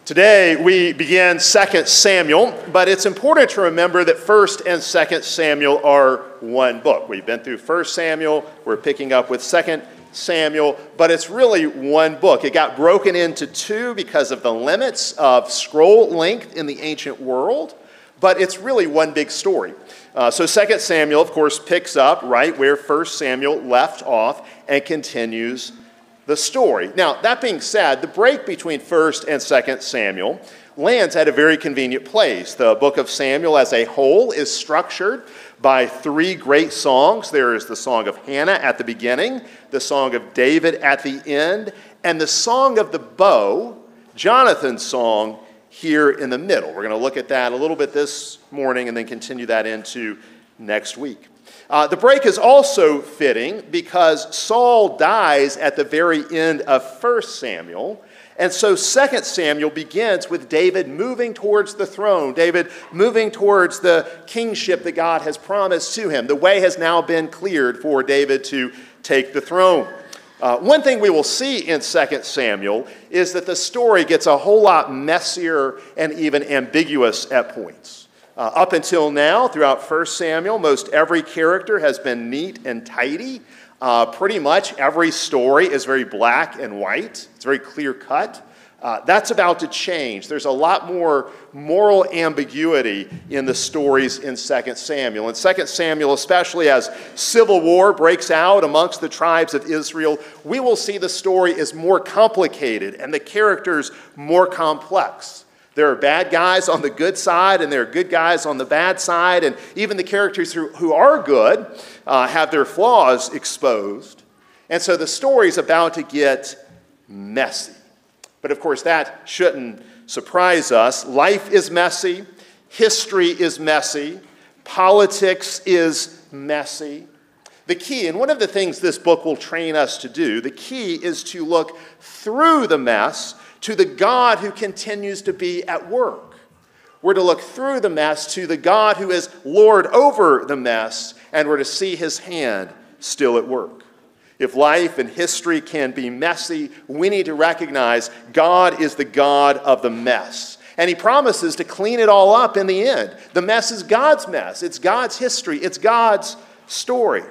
Today we begin 2 Samuel, but it's important to remember that 1 and 2 Samuel are one book. We've been through 1 Samuel, we're picking up with 2 Samuel, but it's really one book. It got broken into two because of the limits of scroll length in the ancient world, but it's really one big story. So 2 Samuel, of course, picks up right where 1 Samuel left off and continues the story. Now, that being said, the break between 1 and 2 Samuel lands at a very convenient place. The book of Samuel as a whole is structured by three great songs. There is the song of Hannah at the beginning, the song of David at the end, and the song of the bow, Jonathan's song, here in the middle. We're going to look at that a little bit this morning and then continue that into next week. The break is also fitting because Saul dies at the very end of 1 Samuel, and so 2 Samuel begins with David moving towards the throne, David moving towards the kingship that God has promised to him. The way has now been cleared for David to take the throne. One thing we will see in 2 Samuel is that the story gets a whole lot messier and even ambiguous at points. Up until now, throughout 1 Samuel, most every character has been neat and tidy. Pretty much every story is very black and white. It's very clear cut. That's about to change. There's a lot more moral ambiguity in the stories in 2 Samuel. In 2 Samuel, especially as civil war breaks out amongst the tribes of Israel, we will see the story is more complicated and the characters more complex. There are bad guys on the good side, and there are good guys on the bad side, and even the characters who are good have their flaws exposed. And so the story's about to get messy. But of course, that shouldn't surprise us. Life is messy. History is messy. Politics is messy. The key, and one of the things this book will train us to do, the key is to look through the mess to the God who continues to be at work. We're to look through the mess to the God who is Lord over the mess, and we're to see his hand still at work. If life and history can be messy, we need to recognize God is the God of the mess. And he promises to clean it all up in the end. The mess is God's mess. It's God's history. It's God's story.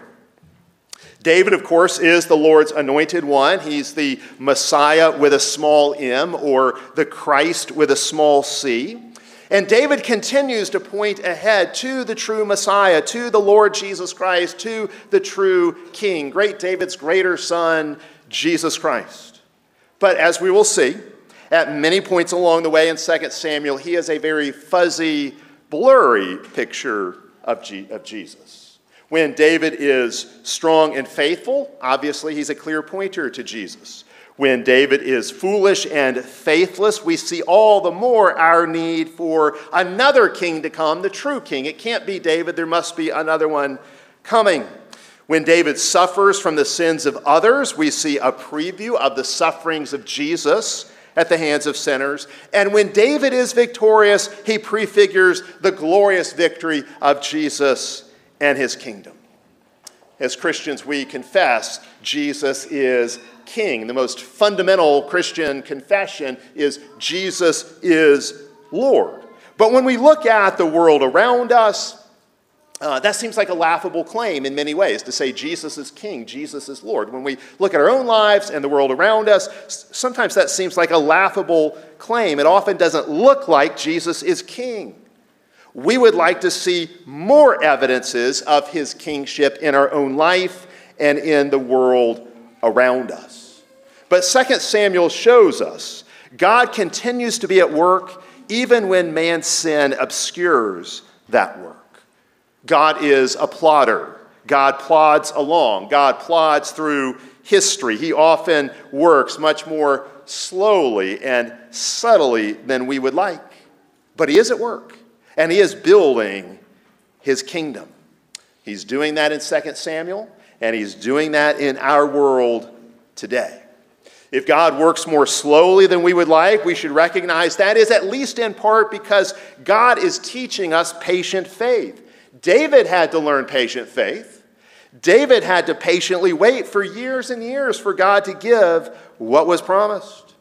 David, of course, is the Lord's anointed one. He's the Messiah with a small m, or the Christ with a small c. And David continues to point ahead to the true Messiah, to the Lord Jesus Christ, to the true King, great David's greater son, Jesus Christ. But as we will see, at many points along the way in 2 Samuel, he is a very fuzzy, blurry picture of Jesus. When David is strong and faithful, obviously he's a clear pointer to Jesus. When David is foolish and faithless, we see all the more our need for another king to come, the true king. It can't be David, there must be another one coming. When David suffers from the sins of others, we see a preview of the sufferings of Jesus at the hands of sinners. And when David is victorious, he prefigures the glorious victory of Jesus and his kingdom. As Christians, we confess Jesus is King. The most fundamental Christian confession is Jesus is Lord. But when we look at the world around us, that seems like a laughable claim in many ways, to say Jesus is King, Jesus is Lord. When we look at our own lives and the world around us, sometimes that seems like a laughable claim. It often doesn't look like Jesus is King. We would like to see more evidences of his kingship in our own life and in the world around us. But 2 Samuel shows us God continues to be at work even when man's sin obscures that work. God is a plodder. God plods along. God plods through history. He often works much more slowly and subtly than we would like. But he is at work. And he is building his kingdom. He's doing that in 2 Samuel, and he's doing that in our world today. If God works more slowly than we would like, we should recognize that is at least in part because God is teaching us patient faith. David had to learn patient faith. David had to patiently wait for years and years for God to give what was promised.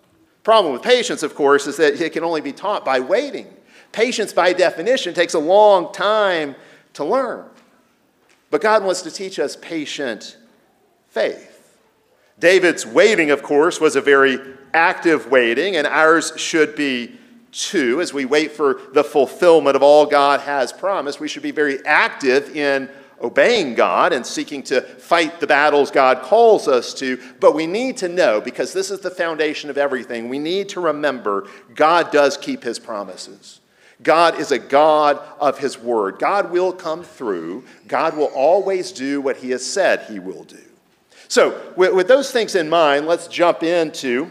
Problem with patience, of course, is that it can only be taught by waiting. Patience, by definition, takes a long time to learn. But God wants to teach us patient faith. David's waiting, of course, was a very active waiting, and ours should be too. As we wait for the fulfillment of all God has promised, we should be very active in obeying God and seeking to fight the battles God calls us to. But we need to know, because this is the foundation of everything, we need to remember God does keep his promises. God is a God of his word. God will come through. God will always do what he has said he will do. So with those things in mind, let's jump into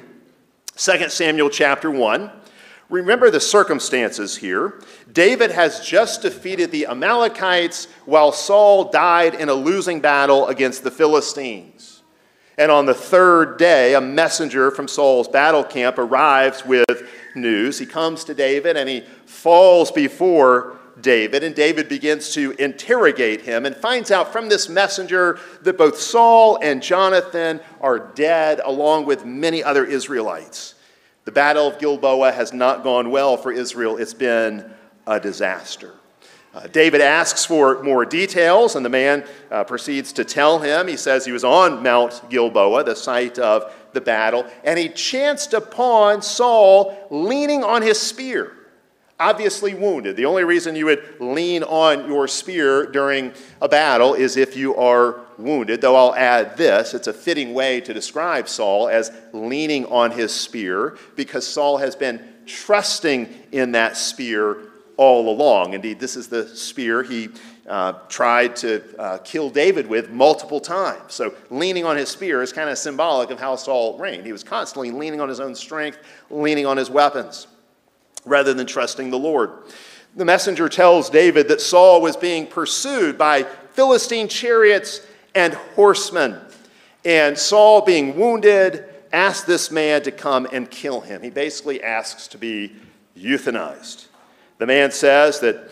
2 Samuel chapter 1. Remember the circumstances here. David has just defeated the Amalekites while Saul died in a losing battle against the Philistines. And on the third day, a messenger from Saul's battle camp arrives with news. He comes to David and he falls before David, and David begins to interrogate him and finds out from this messenger that both Saul and Jonathan are dead, along with many other Israelites. The battle of Gilboa has not gone well for Israel. It's been a disaster. David asks for more details, and the man proceeds to tell him. He says he was on Mount Gilboa, the site of the battle, and he chanced upon Saul leaning on his spear, obviously wounded. The only reason you would lean on your spear during a battle is if you are wounded, though I'll add this. It's a fitting way to describe Saul as leaning on his spear, because Saul has been trusting in that spear all along. Indeed, this is the spear he tried to kill David with multiple times. So leaning on his spear is kind of symbolic of how Saul reigned. He was constantly leaning on his own strength, leaning on his weapons, rather than trusting the Lord. The messenger tells David that Saul was being pursued by Philistine chariots and horsemen. And Saul, being wounded, asked this man to come and kill him. He basically asks to be euthanized. The man says that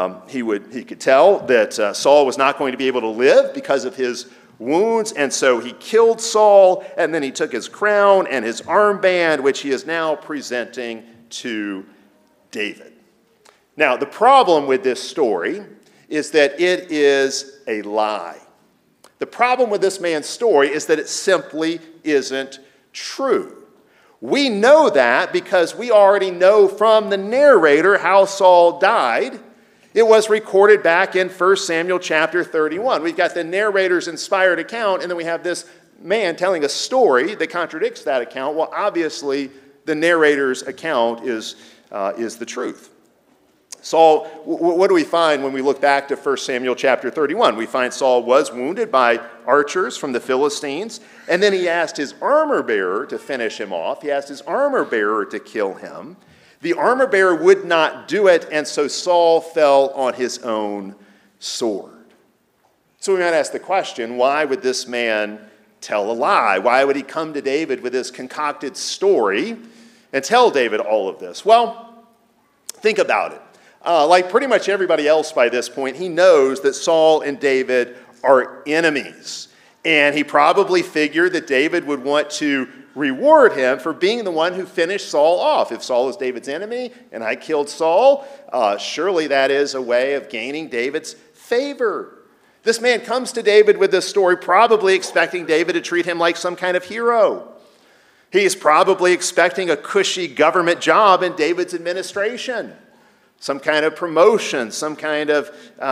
he could tell that Saul was not going to be able to live because of his wounds, and so he killed Saul, and then he took his crown and his armband, which he is now presenting to David. Now, the problem with this story is that it is a lie. The problem with this man's story is that it simply isn't true. We know that because we already know from the narrator how Saul died. It was recorded back in 1 Samuel chapter 31. We've got the narrator's inspired account, and then we have this man telling a story that contradicts that account. Well, obviously, the narrator's account is the truth. Saul, what do we find when we look back to 1 Samuel chapter 31? We find Saul was wounded by archers from the Philistines, and then he asked his armor bearer to finish him off. He asked his armor bearer to kill him. The armor bearer would not do it, and so Saul fell on his own sword. So we might ask the question, why would this man tell a lie? Why would he come to David with this concocted story and tell David all of this? Well, think about it. Like pretty much everybody else by this point, he knows that Saul and David are enemies. And he probably figured that David would want to reward him for being the one who finished Saul off. If Saul is David's enemy and I killed Saul, surely that is a way of gaining David's favor. This man comes to David with this story, probably expecting David to treat him like some kind of hero. He's probably expecting a cushy government job in David's administration, some kind of promotion, some kind of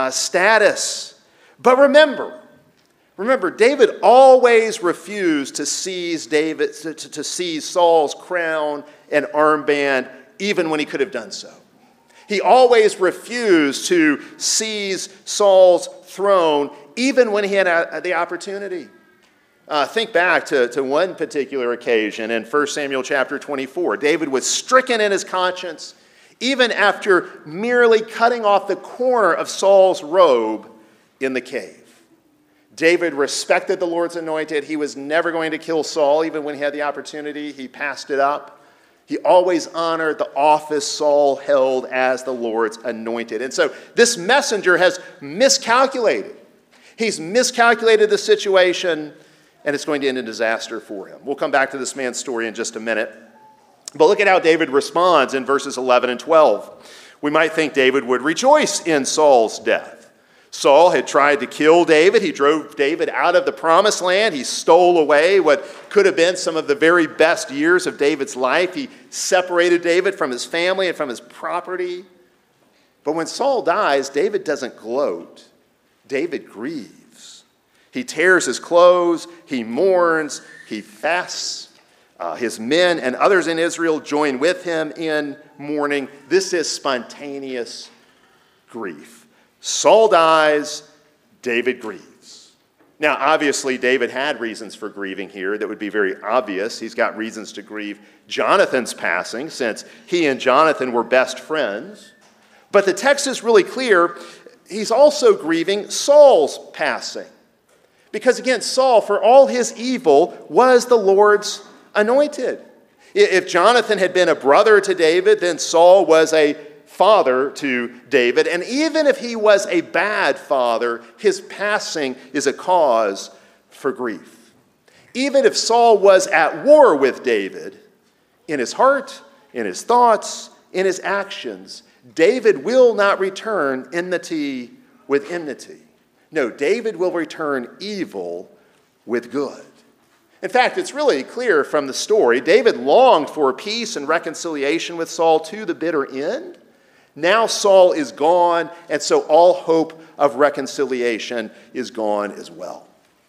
status. But remember, David always refused to seize to seize Saul's crown and armband, even when he could have done so. He always refused to seize Saul's throne, even when he had the opportunity. Think back to one particular occasion in 1 Samuel chapter 24. David was stricken in his conscience, even after merely cutting off the corner of Saul's robe in the cave. David respected the Lord's anointed. He was never going to kill Saul, even when he had the opportunity. He passed it up. He always honored the office Saul held as the Lord's anointed. And so this messenger has miscalculated. He's miscalculated the situation, and it's going to end in disaster for him. We'll come back to this man's story in just a minute. But look at how David responds in verses 11 and 12. We might think David would rejoice in Saul's death. Saul had tried to kill David. He drove David out of the promised land. He stole away what could have been some of the very best years of David's life. He separated David from his family and from his property. But when Saul dies, David doesn't gloat. David grieves. He tears his clothes. He mourns. He fasts. His men and others in Israel join with him in mourning. This is spontaneous grief. Saul dies, David grieves. Now, obviously, David had reasons for grieving here that would be very obvious. He's got reasons to grieve Jonathan's passing, since he and Jonathan were best friends. But the text is really clear. He's also grieving Saul's passing. Because again, Saul, for all his evil, was the Lord's anointed. If Jonathan had been a brother to David, then Saul was a father to David. And even if he was a bad father, his passing is a cause for grief. Even if Saul was at war with David, in his heart, in his thoughts, in his actions, David will not return enmity with enmity. No, David will return evil with good. In fact, it's really clear from the story, David longed for peace and reconciliation with Saul to the bitter end. Now Saul is gone, and so all hope of reconciliation is gone as well.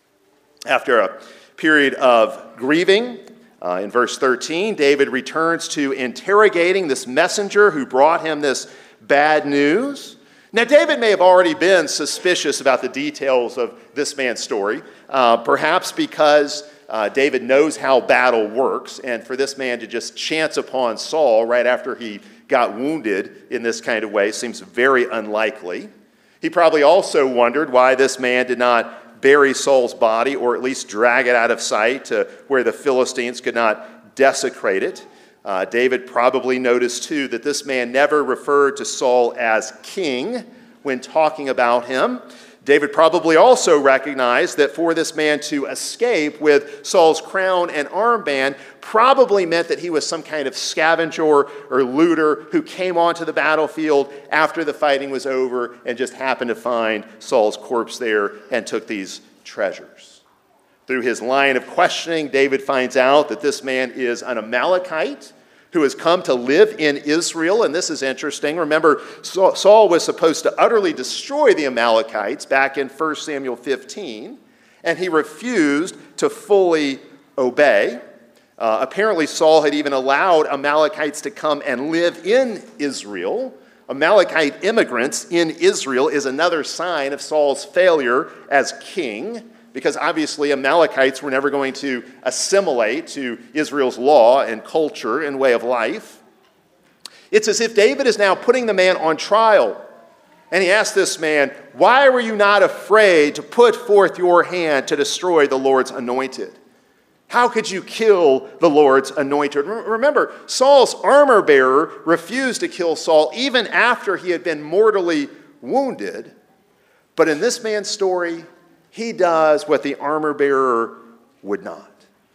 After a period of grieving, in verse 13, David returns to interrogating this messenger who brought him this bad news. Now, David may have already been suspicious about the details of this man's story, perhaps because David knows how battle works, and for this man to just chance upon Saul right after he got wounded in this kind of way seems very unlikely. He probably also wondered why this man did not bury Saul's body, or at least drag it out of sight to where the Philistines could not desecrate it. David probably noticed too that this man never referred to Saul as king when talking about him. David probably also recognized that for this man to escape with Saul's crown and armband probably meant that he was some kind of scavenger or looter who came onto the battlefield after the fighting was over and just happened to find Saul's corpse there and took these treasures. Through his line of questioning, David finds out that this man is an Amalekite who has come to live in Israel. And this is interesting. Remember, Saul was supposed to utterly destroy the Amalekites back in 1 Samuel 15, and he refused to fully obey. Apparently, Saul had even allowed Amalekites to come and live in Israel. Amalekite immigrants in Israel is another sign of Saul's failure as king, because obviously Amalekites were never going to assimilate to Israel's law and culture and way of life. It's as if David is now putting the man on trial. And he asked this man, "Why were you not afraid to put forth your hand to destroy the Lord's anointed? How could you kill the Lord's anointed?" Remember, Saul's armor bearer refused to kill Saul even after he had been mortally wounded. But in this man's story, he does what the armor bearer would not.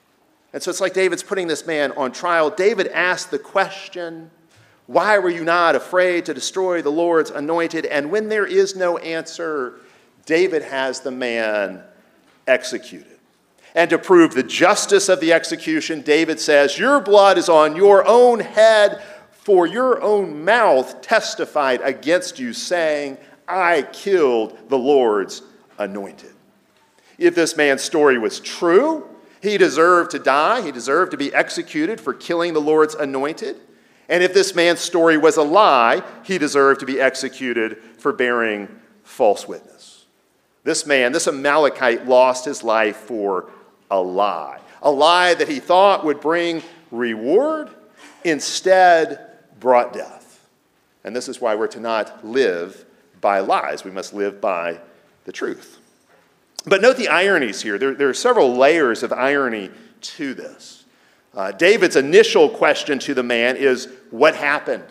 And so it's like David's putting this man on trial. David asked the question, "Why were you not afraid to destroy the Lord's anointed?" And when there is no answer, David has the man executed. And to prove the justice of the execution, David says, "Your blood is on your own head, for your own mouth testified against you, saying, 'I killed the Lord's anointed.'" If this man's story was true, he deserved to die. He deserved to be executed for killing the Lord's anointed. And if this man's story was a lie, he deserved to be executed for bearing false witness. This man, this Amalekite, lost his life for a lie that he thought would bring reward, instead brought death. And this is why we're to not live by lies. We must live by the truth. But note the ironies here. There are several layers of irony to this. David's initial question to the man is, "What happened?"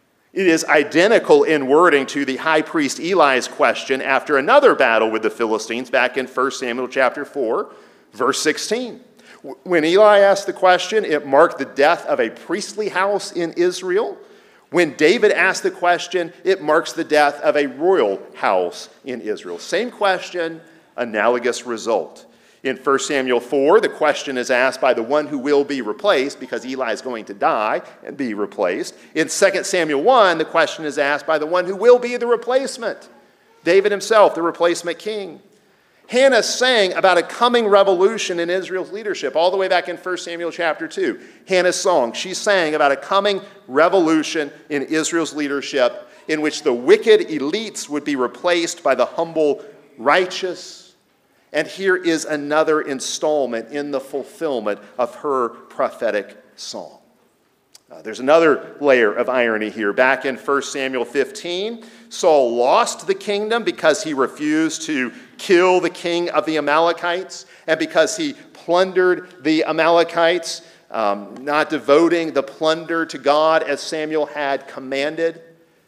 It is identical in wording to the high priest Eli's question after another battle with the Philistines back in 1 Samuel chapter 4, verse 16. When Eli asked the question, it marked the death of a priestly house in Israel. When David asked the question, it marks the death of a royal house in Israel. Same question, analogous result. In 1 Samuel 4, the question is asked by the one who will be replaced because Eli is going to die and be replaced. In 2 Samuel 1, the question is asked by the one who will be the replacement, David himself, the replacement king. Hannah sang about a coming revolution in Israel's leadership all the way back in 1 Samuel chapter 2. Hannah's song, she sang about a coming revolution in Israel's leadership in which the wicked elites would be replaced by the humble righteous. And here is another installment in the fulfillment of her prophetic song. There's another layer of irony here. Back in 1 Samuel 15, Saul lost the kingdom because he refused to kill the king of the Amalekites and because he plundered the Amalekites, not devoting the plunder to God as Samuel had commanded.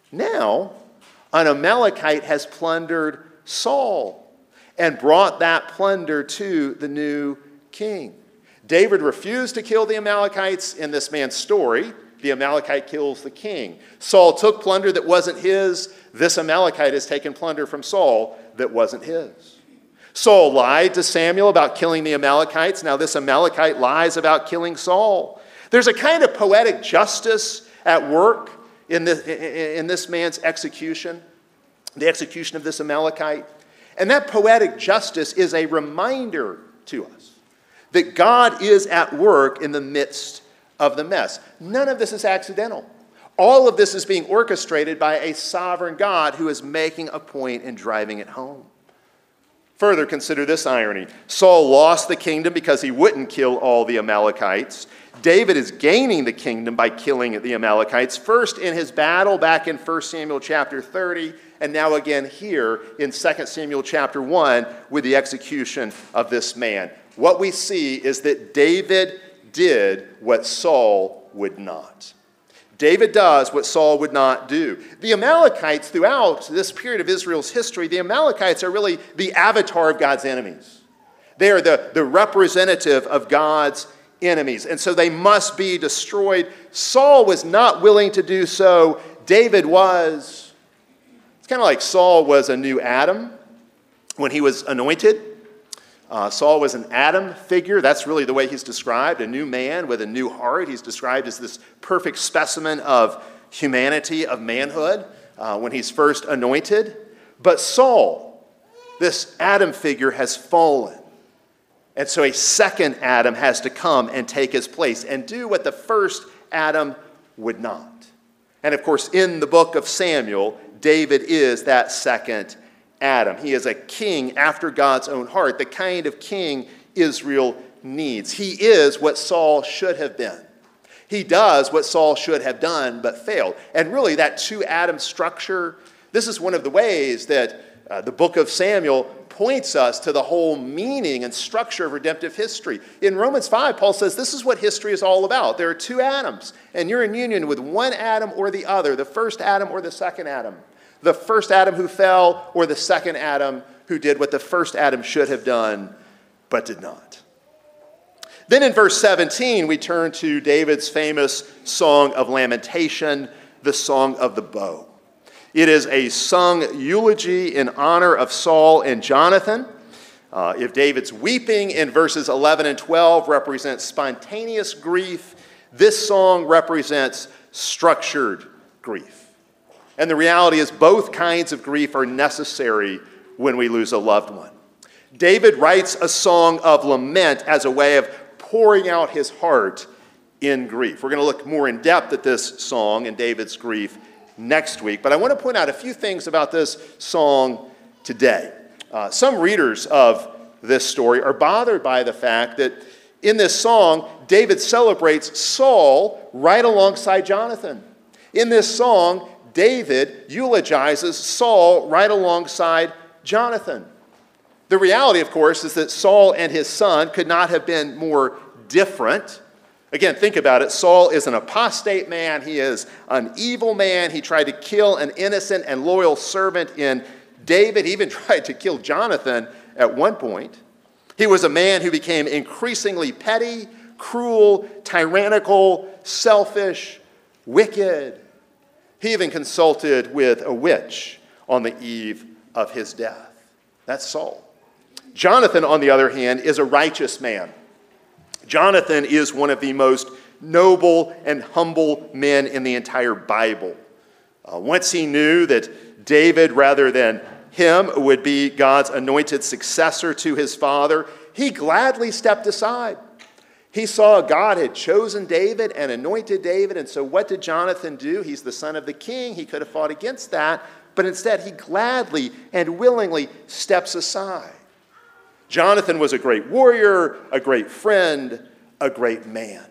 Now, an Amalekite has plundered Saul and brought that plunder to the new king. David refused to kill the Amalekites. In this man's story, the Amalekite kills the king. Saul took plunder that wasn't his. This Amalekite has taken plunder from Saul that wasn't his. Saul lied to Samuel about killing the Amalekites. Now this Amalekite lies about killing Saul. There's a kind of poetic justice at work in this man's execution, the execution of this Amalekite. And that poetic justice is a reminder to us that God is at work in the midst of the mess. None of this is accidental. All of this is being orchestrated by a sovereign God who is making a point and driving it home. Further, consider this irony. Saul lost the kingdom because he wouldn't kill all the Amalekites. David is gaining the kingdom by killing the Amalekites, first in his battle back in 1 Samuel chapter 30, and now again here in 2 Samuel chapter 1 with the execution of this man. What we see is that David did what Saul would not. David does what Saul would not do. The Amalekites, throughout this period of Israel's history, the Amalekites are really the avatar of God's enemies. They are the representative of God's enemies, and so they must be destroyed. Saul was not willing to do so. David was. It's kind of like Saul was a new Adam when he was anointed. Saul was an Adam figure. That's really the way he's described, a new man with a new heart. He's described as this perfect specimen of humanity, of manhood, when he's first anointed. But Saul, this Adam figure, has fallen. And so a second Adam has to come and take his place and do what the first Adam would not. And of course, in the book of Samuel, David is that second Adam. He is a king after God's own heart, the kind of king Israel needs. He is what Saul should have been. He does what Saul should have done but failed. And really that two Adam structure, this is one of the ways that the book of Samuel points us to the whole meaning and structure of redemptive history. In Romans 5, Paul says this is what history is all about. There are two Adams, and you're in union with one Adam or the other, the first Adam or the second Adam. The first Adam who fell, or the second Adam who did what the first Adam should have done, but did not. Then in verse 17, we turn to David's famous Song of Lamentation, the Song of the Bow. It is a sung eulogy in honor of Saul and Jonathan. If David's weeping in verses 11 and 12 represents spontaneous grief, this song represents structured grief. And the reality is both kinds of grief are necessary when we lose a loved one. David writes a song of lament as a way of pouring out his heart in grief. We're going to look more in depth at this song and David's grief next week, but I want to point out a few things about this song today. Some readers of this story are bothered by the fact that in this song, David celebrates Saul right alongside Jonathan. In this song, David eulogizes Saul right alongside Jonathan. The reality, of course, is that Saul and his son could not have been more different. Again, think about it. Saul is an apostate man. He is an evil man. He tried to kill an innocent and loyal servant in David. He even tried to kill Jonathan at one point. He was a man who became increasingly petty, cruel, tyrannical, selfish, wicked. He even consulted with a witch on the eve of his death. That's Saul. Jonathan, on the other hand, is a righteous man. Jonathan is one of the most noble and humble men in the entire Bible. Once he knew that David, rather than him, would be God's anointed successor to his father, he gladly stepped aside. He saw God had chosen David and anointed David, and so what did Jonathan do? He's the son of the king. He could have fought against that, but instead he gladly and willingly steps aside. Jonathan was a great warrior, a great friend, a great man.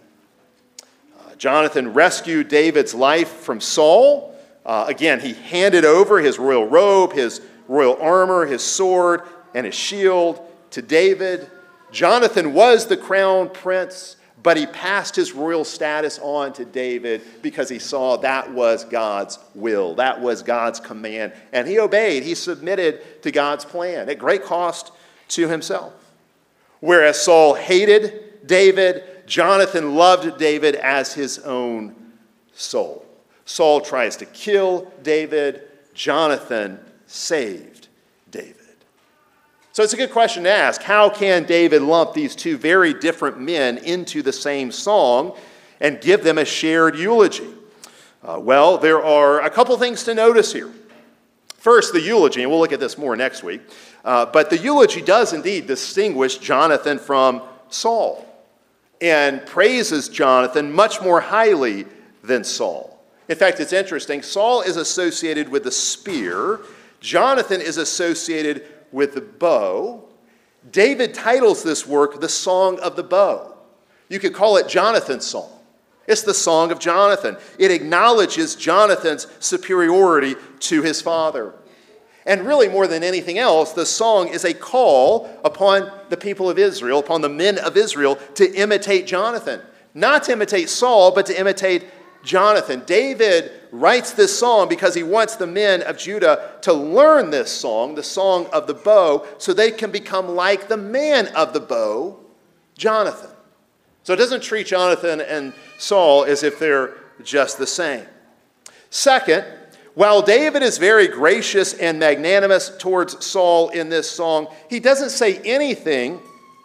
Jonathan rescued David's life from Saul. Again, he handed over his royal robe, his royal armor, his sword, and his shield to David. Jonathan was the crown prince, but he passed his royal status on to David because he saw that was God's will. That was God's command. And he obeyed. He submitted to God's plan at great cost to himself. Whereas Saul hated David, Jonathan loved David as his own soul. Saul tries to kill David. Jonathan saved David. So it's a good question to ask. How can David lump these two very different men into the same song and give them a shared eulogy? Well, there are a couple things to notice here. First, the eulogy, and we'll look at this more next week, but the eulogy does indeed distinguish Jonathan from Saul and praises Jonathan much more highly than Saul. In fact, it's interesting. Saul is associated with the spear. Jonathan is associated with the bow. David titles this work the Song of the Bow. You could call it Jonathan's song. It's the song of Jonathan. It acknowledges Jonathan's superiority to his father. And really, more than anything else, the song is a call upon the people of Israel, upon the men of Israel, to imitate Jonathan. Not to imitate Saul, but to imitate Jonathan. David writes this song because he wants the men of Judah to learn this song, the Song of the Bow, so they can become like the man of the bow, Jonathan. So it doesn't treat Jonathan and Saul as if they're just the same. Second, while David is very gracious and magnanimous towards Saul in this song, he doesn't say anything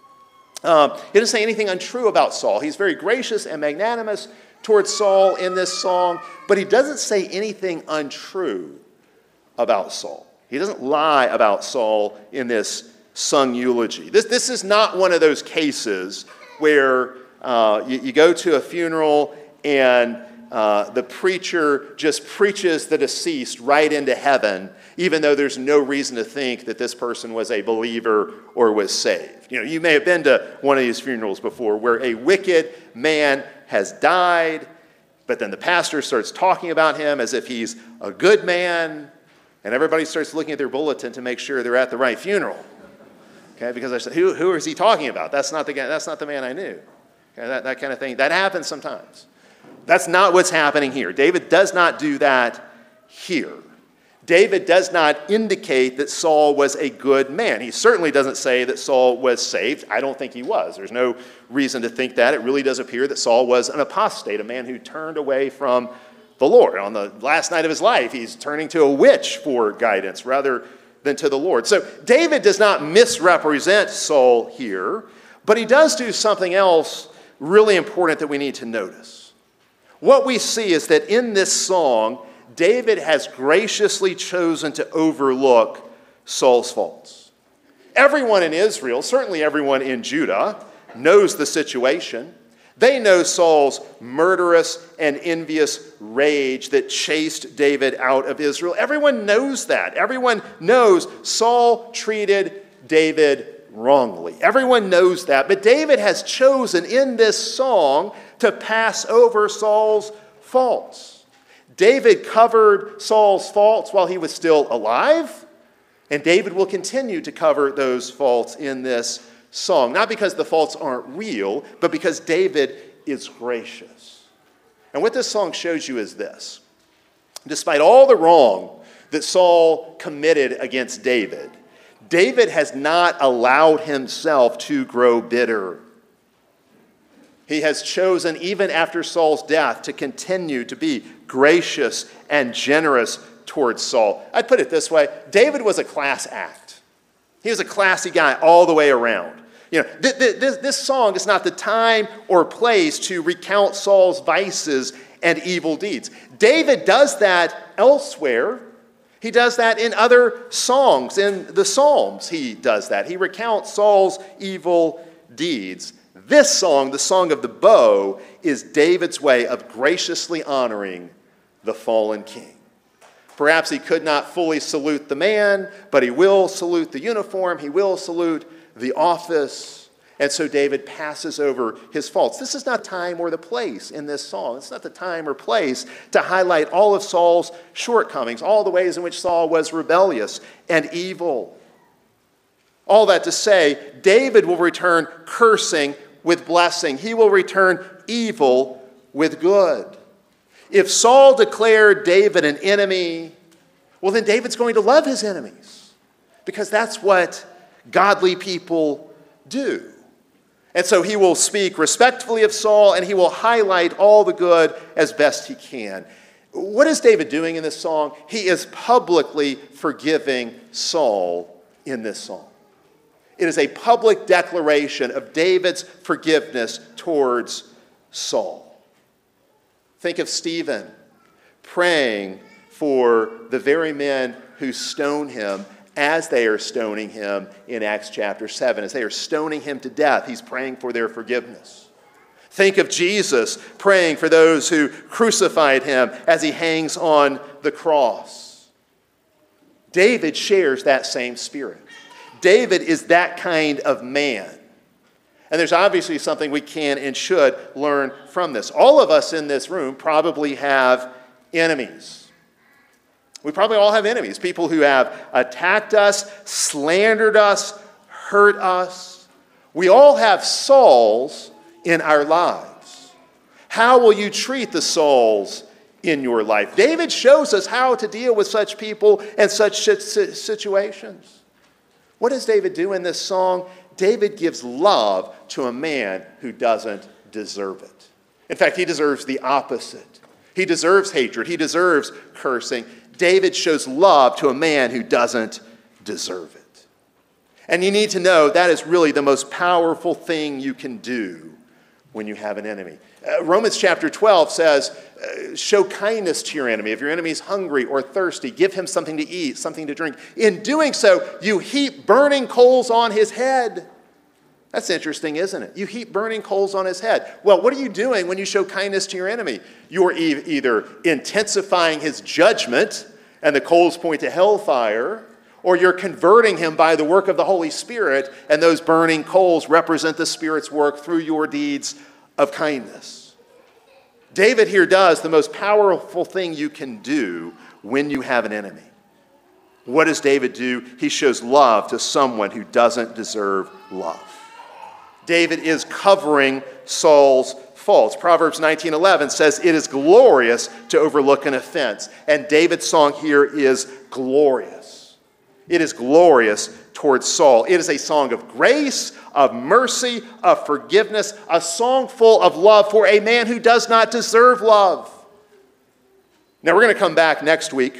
untrue about Saul. He's very gracious and magnanimous towards Saul in this song, but he doesn't say anything untrue about Saul. He doesn't lie about Saul in this sung eulogy. This is not one of those cases where you go to a funeral and the preacher just preaches the deceased right into heaven, even though there's no reason to think that this person was a believer or was saved. You know, you may have been to one of these funerals before where a wicked man has died, but then the pastor starts talking about him as if he's a good man, and everybody starts looking at their bulletin to make sure they're at the right funeral. Okay, because I said, who is he talking about? That's not the guy. That's not the man I knew. Okay, that kind of thing. That happens sometimes. That's not what's happening here. David does not do that here. David does not indicate that Saul was a good man. He certainly doesn't say that Saul was saved. I don't think he was. There's no reason to think that. It really does appear that Saul was an apostate, a man who turned away from the Lord. On the last night of his life, he's turning to a witch for guidance rather than to the Lord. So David does not misrepresent Saul here, but he does do something else really important that we need to notice. What we see is that in this song, David has graciously chosen to overlook Saul's faults. Everyone in Israel, certainly everyone in Judah, knows the situation. They know Saul's murderous and envious rage that chased David out of Israel. Everyone knows that. Everyone knows Saul treated David wrongly. Everyone knows that. But David has chosen in this song to pass over Saul's faults. David covered Saul's faults while he was still alive, and David will continue to cover those faults in this song. Not because the faults aren't real, but because David is gracious. And what this song shows you is this. Despite all the wrong that Saul committed against David, David has not allowed himself to grow bitter. He has chosen, even after Saul's death, to continue to be gracious and generous towards Saul. I'd put it this way. David was a class act. He was a classy guy all the way around. This song is not the time or place to recount Saul's vices and evil deeds. David does that elsewhere. He does that in other songs. In the Psalms, he does that. He recounts Saul's evil deeds. This song, the Song of the Bow, is David's way of graciously honoring the fallen king. Perhaps he could not fully salute the man, but he will salute the uniform. He will salute the office. And so David passes over his faults. This is not time or the place in this song. It's not the time or place to highlight all of Saul's shortcomings, all the ways in which Saul was rebellious and evil. All that to say, David will return cursing with blessing. He will return evil with good. If Saul declared David an enemy, well, then David's going to love his enemies, because that's what godly people do. And so he will speak respectfully of Saul, and he will highlight all the good as best he can. What is David doing in this song? He is publicly forgiving Saul in this song. It is a public declaration of David's forgiveness towards Saul. Think of Stephen praying for the very men who stone him as they are stoning him in Acts chapter 7. As they are stoning him to death, he's praying for their forgiveness. Think of Jesus praying for those who crucified him as he hangs on the cross. David shares that same spirit. David is that kind of man. And there's obviously something we can and should learn from this. All of us in this room probably have enemies. We probably all have enemies. People who have attacked us, slandered us, hurt us. We all have Sauls in our lives. How will you treat the Sauls in your life? David shows us how to deal with such people and such situations. What does David do in this song? David gives love to a man who doesn't deserve it. In fact, he deserves the opposite. He deserves hatred. He deserves cursing. David shows love to a man who doesn't deserve it. And you need to know that is really the most powerful thing you can do when you have an enemy. Romans chapter 12 says, show kindness to your enemy. If your enemy is hungry or thirsty, give him something to eat, something to drink. In doing so, you heap burning coals on his head. That's interesting, isn't it? You heap burning coals on his head. Well, what are you doing when you show kindness to your enemy? You're either intensifying his judgment, and the coals point to hellfire, or you're converting him by the work of the Holy Spirit, and those burning coals represent the Spirit's work through your deeds of kindness. David here does the most powerful thing you can do when you have an enemy. What does David do? He shows love to someone who doesn't deserve love. David is covering Saul's faults. Proverbs 19:11 says, it is glorious to overlook an offense. And David's song here is glorious. It is glorious towards Saul. It is a song of grace, of mercy, of forgiveness, a song full of love for a man who does not deserve love. Now, we're going to come back next week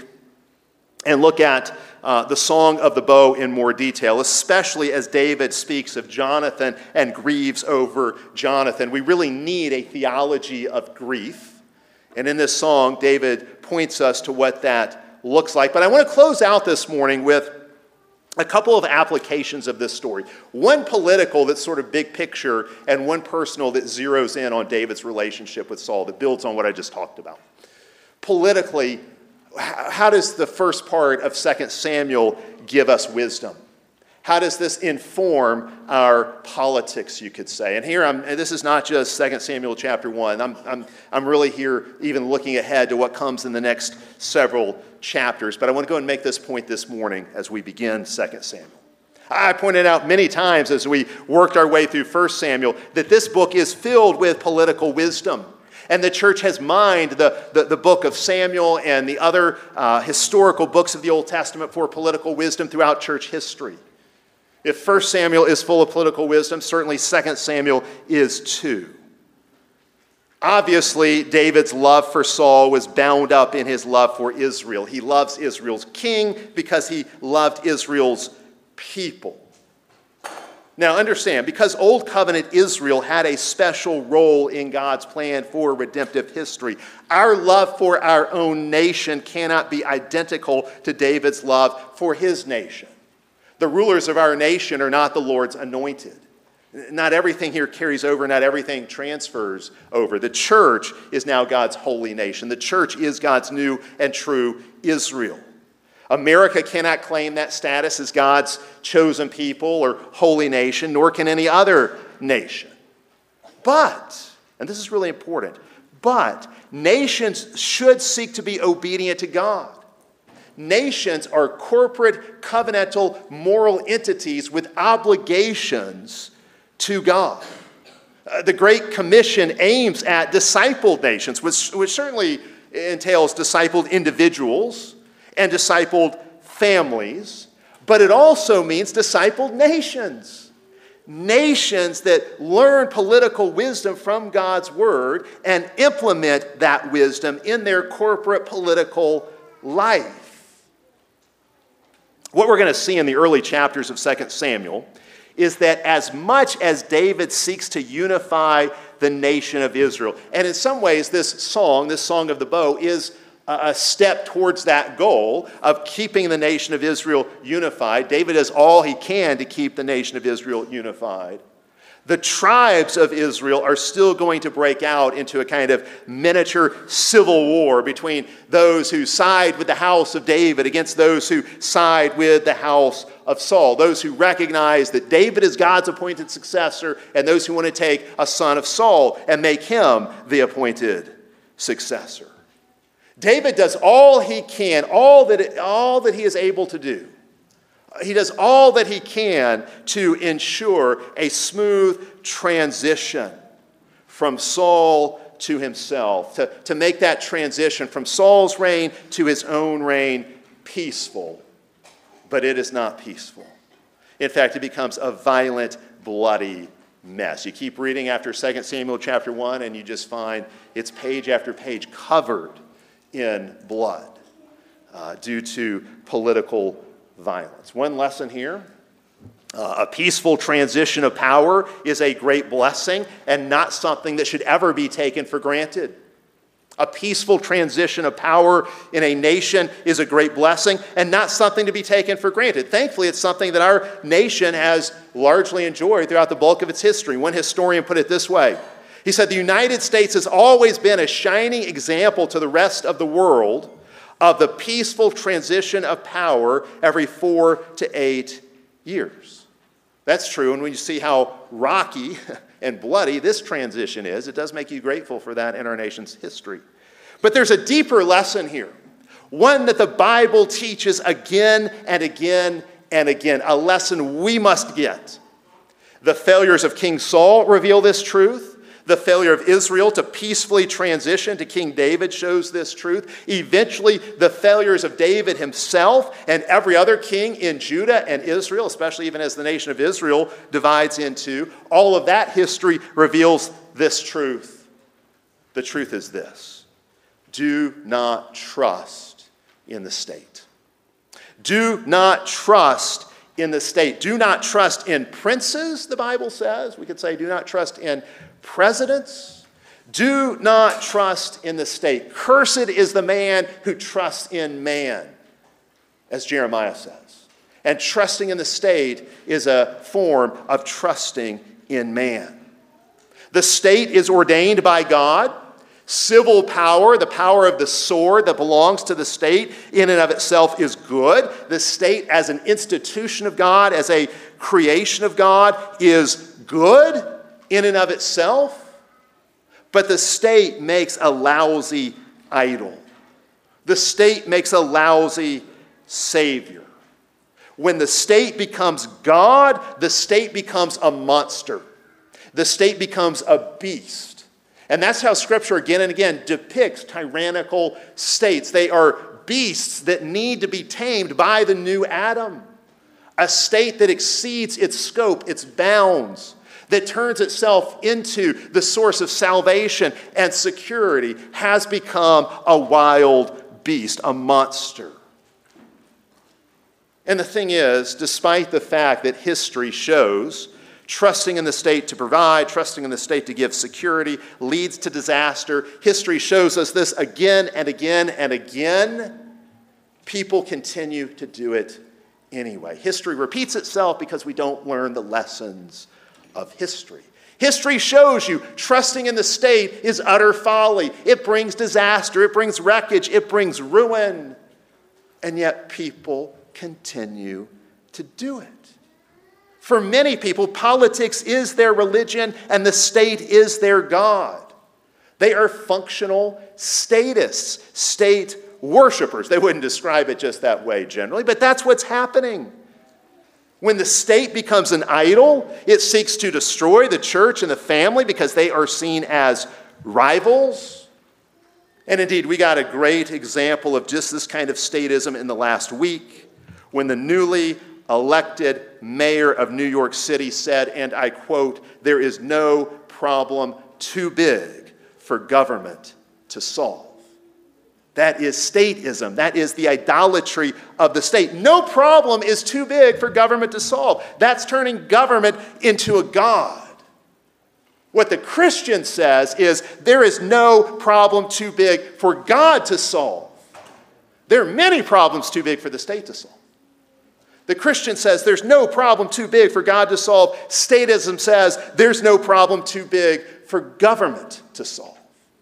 and look at the Song of the Bow in more detail, especially as David speaks of Jonathan and grieves over Jonathan. We really need a theology of grief. And in this song, David points us to what that looks like. But I want to close out this morning with a couple of applications of this story. One political that's sort of big picture, and one personal that zeroes in on David's relationship with Saul, that builds on what I just talked about. Politically, how does the first part of 2 Samuel give us wisdom? How does this inform our politics, you could say? And here, this is not just 2 Samuel chapter 1. I'm really here even looking ahead to what comes in the next several chapters. But I want to go and make this point this morning as we begin 2 Samuel. I pointed out many times as we worked our way through 1 Samuel that this book is filled with political wisdom. And the church has mined the book of Samuel and the other historical books of the Old Testament for political wisdom throughout church history. If 1 Samuel is full of political wisdom, certainly 2 Samuel is too. Obviously, David's love for Saul was bound up in his love for Israel. He loves Israel's king because he loved Israel's people. Now understand, because Old Covenant Israel had a special role in God's plan for redemptive history, our love for our own nation cannot be identical to David's love for his nation. The rulers of our nation are not the Lord's anointed. Not everything here carries over, not everything transfers over. The church is now God's holy nation. The church is God's new and true Israel. America cannot claim that status as God's chosen people or holy nation, nor can any other nation. But, and this is really important, but nations should seek to be obedient to God. Nations are corporate, covenantal, moral entities with obligations to God. The Great Commission aims at discipled nations, which certainly entails discipled individuals and discipled families, but it also means discipled nations. Nations that learn political wisdom from God's word and implement that wisdom in their corporate political life. What we're going to see in the early chapters of 2 Samuel is that as much as David seeks to unify the nation of Israel, and in some ways this song of the bow, is a step towards that goal of keeping the nation of Israel unified. David does all he can to keep the nation of Israel unified. The tribes of Israel are still going to break out into a kind of miniature civil war between those who side with the house of David against those who side with the house of Saul. Those who recognize that David is God's appointed successor, and those who want to take a son of Saul and make him the appointed successor. David does all he can, all that he is able to do. He does all that he can to ensure a smooth transition from Saul to himself, to make that transition from Saul's reign to his own reign peaceful. But it is not peaceful. In fact, it becomes a violent, bloody mess. You keep reading after 2 Samuel chapter 1, and you just find it's page after page covered in blood due to political violence. One lesson here, a peaceful transition of power is a great blessing and not something that should ever be taken for granted. A peaceful transition of power in a nation is a great blessing and not something to be taken for granted. Thankfully, it's something that our nation has largely enjoyed throughout the bulk of its history. One historian put it this way. He said, "The United States has always been a shining example to the rest of the world of the peaceful transition of power every 4 to 8 years." That's true, and when you see how rocky and bloody this transition is, it does make you grateful for that in our nation's history. But there's a deeper lesson here, one that the Bible teaches again and again and again, a lesson we must get. The failures of King Saul reveal this truth. The failure of Israel to peacefully transition to King David shows this truth. Eventually, the failures of David himself and every other king in Judah and Israel, especially even as the nation of Israel divides into, all of that history reveals this truth. The truth is this: do not trust in the state. Do not trust in the state. Do not trust in princes, the Bible says. We could say do not trust in presidents. Do not trust in the state. Cursed is the man who trusts in man, as Jeremiah says. And trusting in the state is a form of trusting in man. The state is ordained by God. Civil power, the power of the sword that belongs to the state, in and of itself is good. The state as an institution of God, as a creation of God, is good in and of itself. But the state makes a lousy idol. The state makes a lousy savior. When the state becomes God, the state becomes a monster. The state becomes a beast. And that's how Scripture again and again depicts tyrannical states. They are beasts that need to be tamed by the new Adam. A state that exceeds its scope, its bounds, that turns itself into the source of salvation and security, has become a wild beast, a monster. And the thing is, despite the fact that history shows trusting in the state to provide, trusting in the state to give security leads to disaster, history shows us this again and again and again. People continue to do it anyway. History repeats itself because we don't learn the lessons of history. History shows you trusting in the state is utter folly. It brings disaster, it brings wreckage, it brings ruin. And yet people continue to do it. For many people, politics is their religion and the state is their God. They are functional statists, state worshipers. They wouldn't describe it just that way generally, but that's what's happening. When the state becomes an idol, it seeks to destroy the church and the family because they are seen as rivals. And indeed, we got a great example of just this kind of statism in the last week when the newly elected mayor of New York City said, and I quote, "There is no problem too big for government to solve." That is statism. That is the idolatry of the state. No problem is too big for government to solve. That's turning government into a god. What the Christian says is there is no problem too big for God to solve. There are many problems too big for the state to solve. The Christian says there's no problem too big for God to solve. Statism says there's no problem too big for government to solve.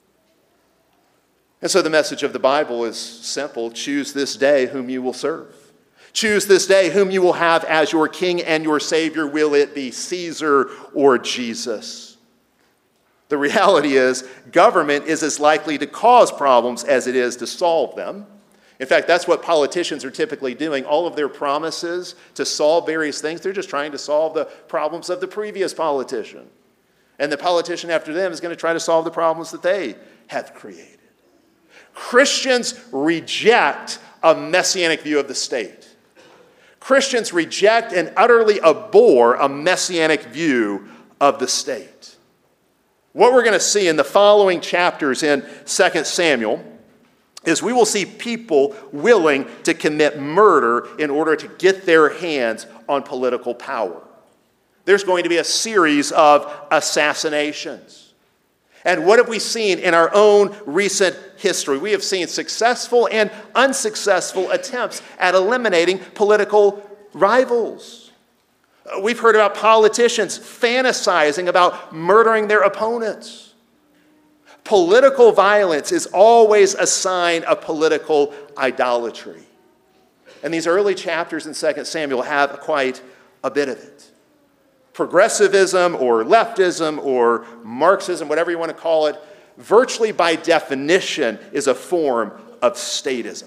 And so the message of the Bible is simple. Choose this day whom you will serve. Choose this day whom you will have as your king and your savior. Will it be Caesar or Jesus? The reality is government is as likely to cause problems as it is to solve them. In fact, that's what politicians are typically doing. All of their promises to solve various things, they're just trying to solve the problems of the previous politician. And the politician after them is going to try to solve the problems that they have created. Christians reject a messianic view of the state. Christians reject and utterly abhor a messianic view of the state. What we're going to see in the following chapters in 2 Samuel is we will see people willing to commit murder in order to get their hands on political power. There's going to be a series of assassinations. And what have we seen in our own recent history? We have seen successful and unsuccessful attempts at eliminating political rivals. We've heard about politicians fantasizing about murdering their opponents. Political violence is always a sign of political idolatry. And these early chapters in 2 Samuel have quite a bit of it. Progressivism or leftism or Marxism, whatever you want to call it, virtually by definition is a form of statism.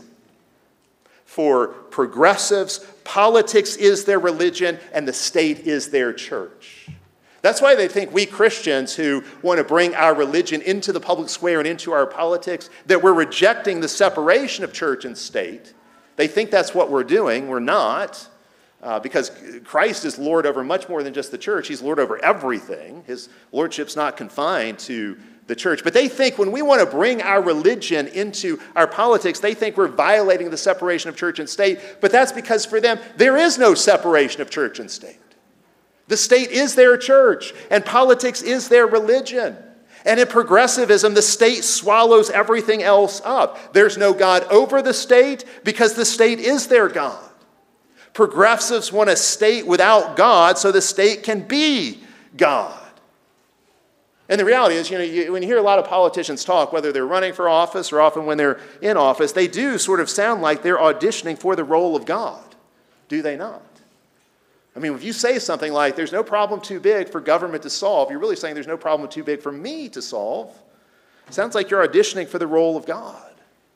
For progressives, politics is their religion and the state is their church. That's why they think we Christians who want to bring our religion into the public square and into our politics, that we're rejecting the separation of church and state. They think that's what we're doing. We're not, because Christ is Lord over much more than just the church. He's Lord over everything. His lordship's not confined to the church. But they think when we want to bring our religion into our politics, they think we're violating the separation of church and state. But that's because for them, there is no separation of church and state. The state is their church, and politics is their religion. And in progressivism, the state swallows everything else up. There's no God over the state because the state is their God. Progressives want a state without God so the state can be God. And the reality is, when you hear a lot of politicians talk, whether they're running for office or often when they're in office, they do sort of sound like they're auditioning for the role of God. Do they not? I mean, if you say something like, there's no problem too big for government to solve, you're really saying there's no problem too big for me to solve. It sounds like you're auditioning for the role of God.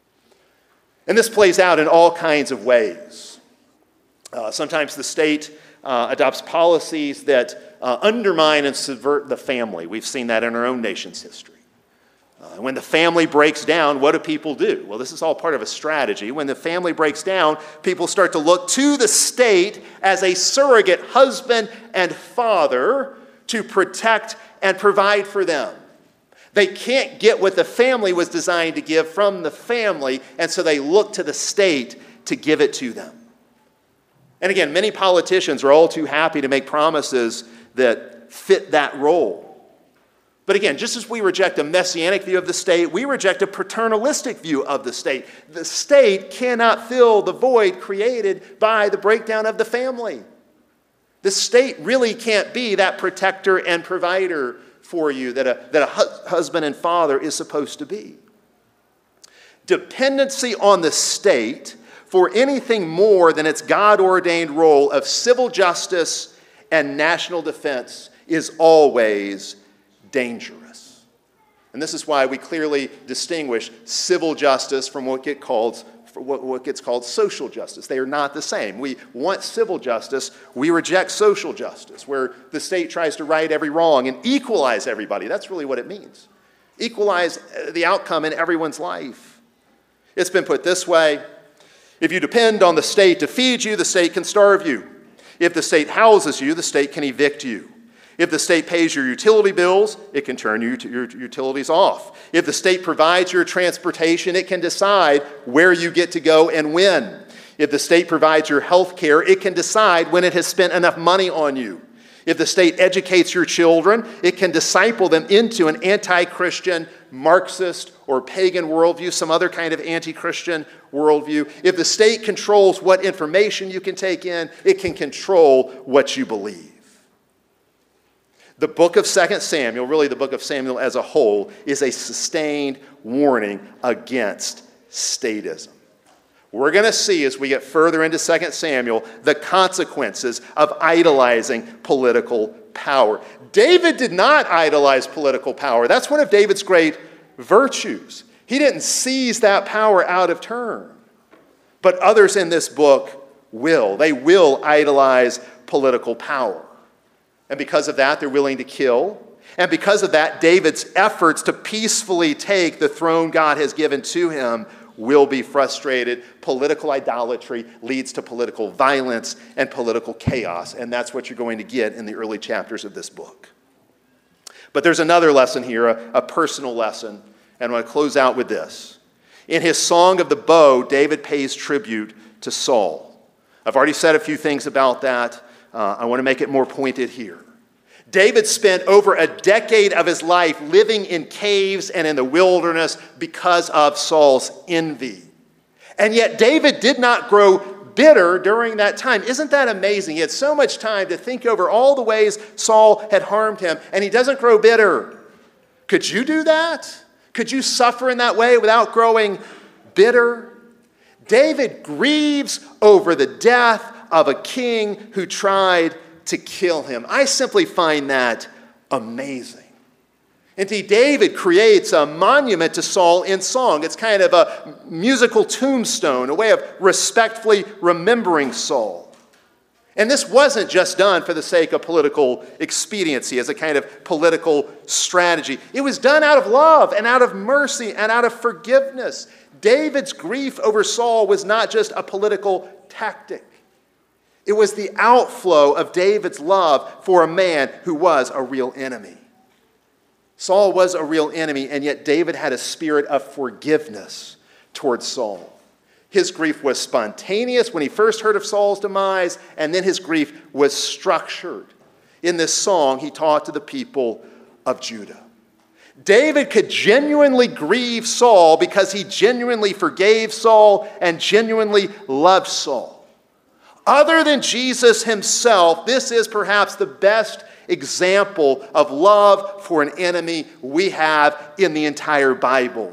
And this plays out in all kinds of ways. Sometimes the state adopts policies that undermine and subvert the family. We've seen that in our own nation's history. When the family breaks down, what do people do? Well, this is all part of a strategy. When the family breaks down, people start to look to the state as a surrogate husband and father to protect and provide for them. They can't get what the family was designed to give from the family, and so they look to the state to give it to them. And again, many politicians are all too happy to make promises that fit that role. But again, just as we reject a messianic view of the state, we reject a paternalistic view of the state. The state cannot fill the void created by the breakdown of the family. The state really can't be that protector and provider for you that a husband and father is supposed to be. Dependency on the state for anything more than its God-ordained role of civil justice and national defense is always dangerous. And this is why we clearly distinguish civil justice from what gets called social justice. They are not the same. We want civil justice. We reject social justice, where the state tries to right every wrong and equalize everybody. That's really what it means. Equalize the outcome in everyone's life. It's been put this way: if you depend on the state to feed you, the state can starve you. If the state houses you, the state can evict you. If the state pays your utility bills, it can turn your utilities off. If the state provides your transportation, it can decide where you get to go and when. If the state provides your health care, it can decide when it has spent enough money on you. If the state educates your children, it can disciple them into an anti-Christian, Marxist, or pagan worldview, some other kind of anti-Christian worldview. If the state controls what information you can take in, it can control what you believe. The book of 2 Samuel, really the book of Samuel as a whole, is a sustained warning against statism. We're going to see as we get further into 2 Samuel the consequences of idolizing political power. David did not idolize political power. That's one of David's great virtues. He didn't seize that power out of turn. But others in this book will. They will idolize political power. And because of that, they're willing to kill. And because of that, David's efforts to peacefully take the throne God has given to him will be frustrated. Political idolatry leads to political violence and political chaos. And that's what you're going to get in the early chapters of this book. But there's another lesson here, a personal lesson. And I want to close out with this. In his Song of the Bow, David pays tribute to Saul. I've already said a few things about that. I want to make it more pointed here. David spent over a decade of his life living in caves and in the wilderness because of Saul's envy. And yet David did not grow bitter during that time. Isn't that amazing? He had so much time to think over all the ways Saul had harmed him, and he doesn't grow bitter. Could you do that? Could you suffer in that way without growing bitter? David grieves over the death of a king who tried to kill him. I simply find that amazing. Indeed, David creates a monument to Saul in song. It's kind of a musical tombstone, a way of respectfully remembering Saul. And this wasn't just done for the sake of political expediency, as a kind of political strategy. It was done out of love and out of mercy and out of forgiveness. David's grief over Saul was not just a political tactic. It was the outflow of David's love for a man who was a real enemy. Saul was a real enemy, and yet David had a spirit of forgiveness towards Saul. His grief was spontaneous when he first heard of Saul's demise, and then his grief was structured. In this song, he talked to the people of Judah. David could genuinely grieve Saul because he genuinely forgave Saul and genuinely loved Saul. Other than Jesus himself, this is perhaps the best example of love for an enemy we have in the entire Bible.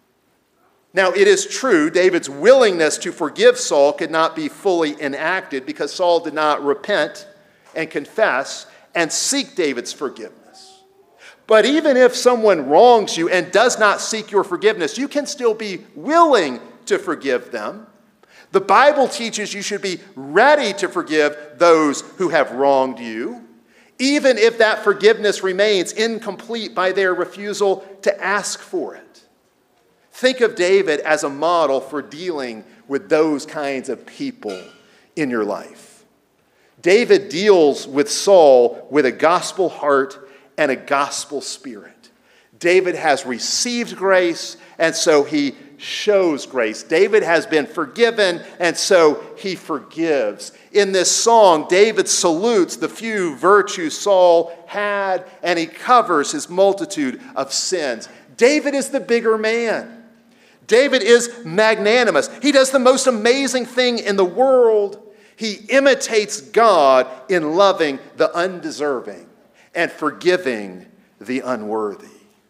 Now, it is true, David's willingness to forgive Saul could not be fully enacted because Saul did not repent and confess and seek David's forgiveness. But even if someone wrongs you and does not seek your forgiveness, you can still be willing to forgive them. The Bible teaches you should be ready to forgive those who have wronged you. even if that forgiveness remains incomplete by their refusal to ask for it. Think of David as a model for dealing with those kinds of people in your life. David deals with Saul with a gospel heart and a gospel spirit. David has received grace, and so he shows grace. David has been forgiven, and so he forgives. In this song, David salutes the few virtues Saul had, and he covers his multitude of sins. David is the bigger man. David is magnanimous. He does the most amazing thing in the world. He imitates God in loving the undeserving and forgiving the unworthy.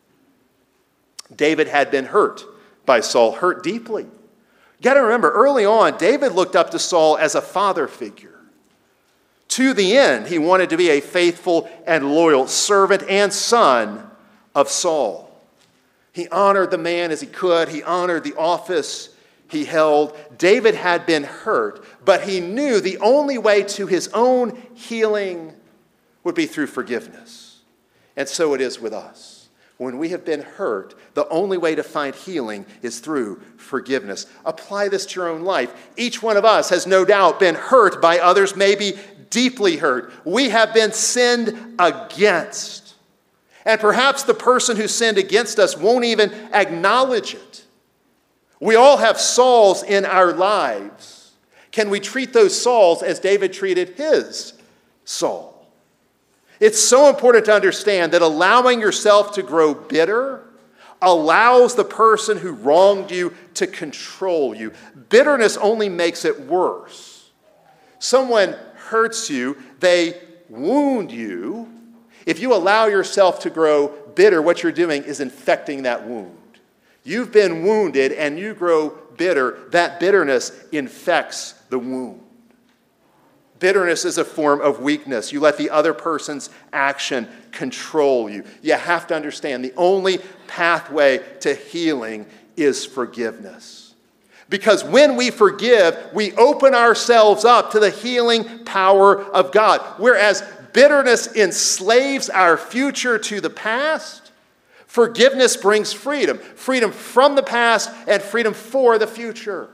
David had been hurt by Saul, hurt deeply. You got to remember, early on, David looked up to Saul as a father figure. To the end, he wanted to be a faithful and loyal servant and son of Saul. He honored the man as he could. He honored the office he held. David had been hurt, but he knew the only way to his own healing would be through forgiveness. And so it is with us. When we have been hurt, the only way to find healing is through forgiveness. Apply this to your own life. Each one of us has no doubt been hurt by others, maybe deeply hurt. We have been sinned against. And perhaps the person who sinned against us won't even acknowledge it. We all have Sauls in our lives. Can we treat those Sauls as David treated his Saul? It's so important to understand that allowing yourself to grow bitter allows the person who wronged you to control you. Bitterness only makes it worse. Someone hurts you, they wound you. If you allow yourself to grow bitter, what you're doing is infecting that wound. You've been wounded and you grow bitter. That bitterness infects the wound. Bitterness is a form of weakness. You let the other person's action control you. You have to understand the only pathway to healing is forgiveness. Because when we forgive, we open ourselves up to the healing power of God. Whereas bitterness enslaves our future to the past, forgiveness brings freedom. Freedom from the past and freedom for the future.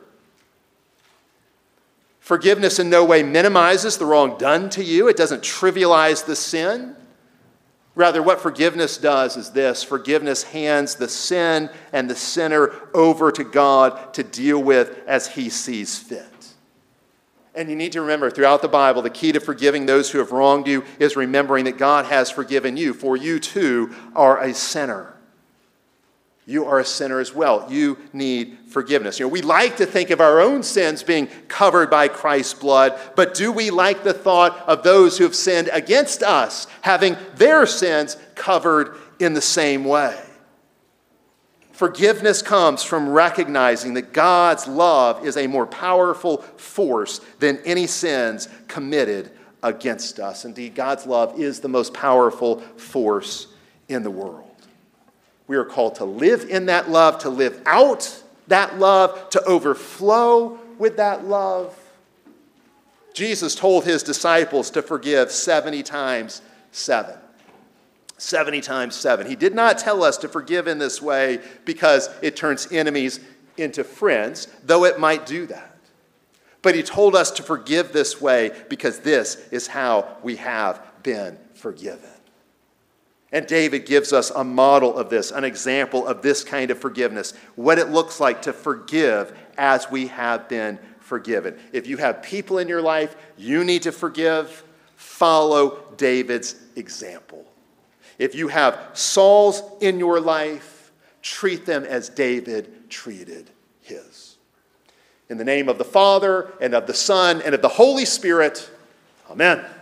Forgiveness in no way minimizes the wrong done to you. It doesn't trivialize the sin. Rather, what forgiveness does is this. Forgiveness hands the sin and the sinner over to God to deal with as he sees fit. And you need to remember, throughout the Bible, the key to forgiving those who have wronged you is remembering that God has forgiven you, for you too are a sinner. You are a sinner as well. You need forgiveness. We like to think of our own sins being covered by Christ's blood, but do we like the thought of those who have sinned against us having their sins covered in the same way? Forgiveness comes from recognizing that God's love is a more powerful force than any sins committed against us. Indeed, God's love is the most powerful force in the world. We are called to live in that love, to live out that love, to overflow with that love. Jesus told his disciples to forgive 70 times 7. 70 times 7. He did not tell us to forgive in this way because it turns enemies into friends, though it might do that. But he told us to forgive this way because this is how we have been forgiven. And David gives us a model of this, an example of this kind of forgiveness, what it looks like to forgive as we have been forgiven. If you have people in your life you need to forgive, follow David's example. If you have Sauls in your life, treat them as David treated his. In the name of the Father, and of the Son, and of the Holy Spirit, amen.